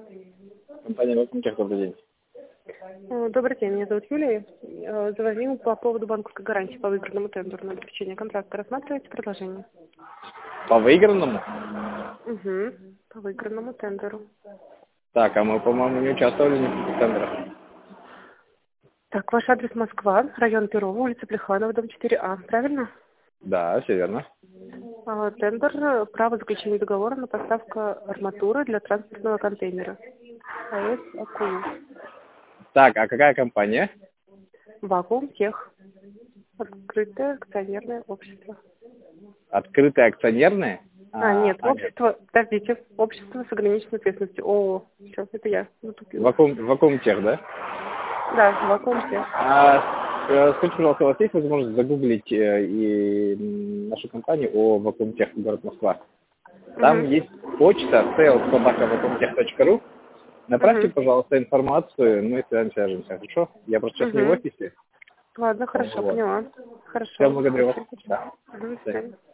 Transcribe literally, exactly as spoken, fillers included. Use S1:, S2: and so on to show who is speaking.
S1: Компания Вакумтех, добрый день.
S2: Э, Добрый день, меня зовут Юлия. Э, Звоню по поводу банковской гарантии по выигранному тендеру на обеспечение контракта. Рассматриваете предложение?
S1: По выигранному?
S2: Угу. По выигранному тендеру.
S1: Так, а мы, по-моему, не участвовали ни в каких тендерах.
S2: Так, ваш адрес Москва, район Перова, улица Плеханова, дом четыре А, правильно?
S1: Да, все верно.
S2: А, Тендер, э, право заключения договора на поставку арматуры для транспортного контейнера. АЭС АКУ.
S1: Так, а какая компания?
S2: Вакуум Тех. Открытое акционерное общество.
S1: Открытые акционерные?
S2: А, нет,
S1: а, нет.
S2: общество, подождите, общество с ограниченной ответственностью. О, все, это я затупила.
S1: Вакуум, Вакумтех, да?
S2: Да, Вакуум Тех.
S1: А, э, скажите, пожалуйста, у вас есть возможность загуглить э, и м, нашу компанию о Вакумтех, город Москва? Там
S2: Угу.
S1: есть почта sales собака вакумтех точка ру. Направьте,
S2: Угу.
S1: пожалуйста, информацию, мы с вами свяжемся, хорошо? Я просто сейчас не в
S2: Угу.
S1: офисе.
S2: Ладно, хорошо,
S1: Вот.
S2: поняла. Хорошо.
S1: Все, благодарю вас.
S2: Спасибо.
S1: Да.
S2: Угу, до
S1: До свидания.
S2: свидания.